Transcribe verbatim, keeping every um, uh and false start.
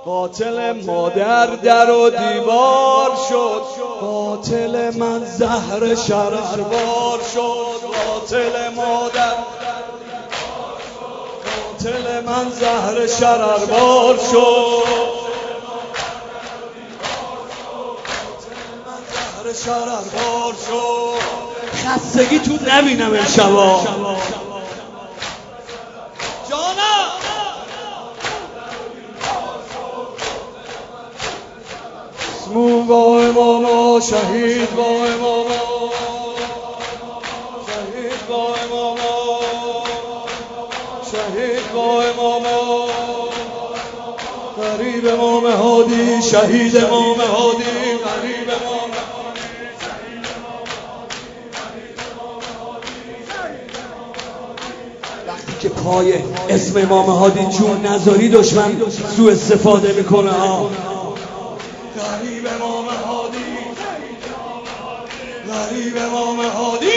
قاتل مادر در و دیوار شد، قاتل من زهر شرربار شد. قاتل مادر قاتل من زهر شرربار شد. شرربار شد. خستگی تو نبینم امشبا جانم. اسمون با اماما، شهید با اماما، شهید با اماما، شهید با اماما. غریب امام هادی، شهید امام هادی، غریب امام که پای اسم امام هادی جون نذاری دشمن سوء استفاده میکنه ها. غریب امام هادی، غریب امام هادی.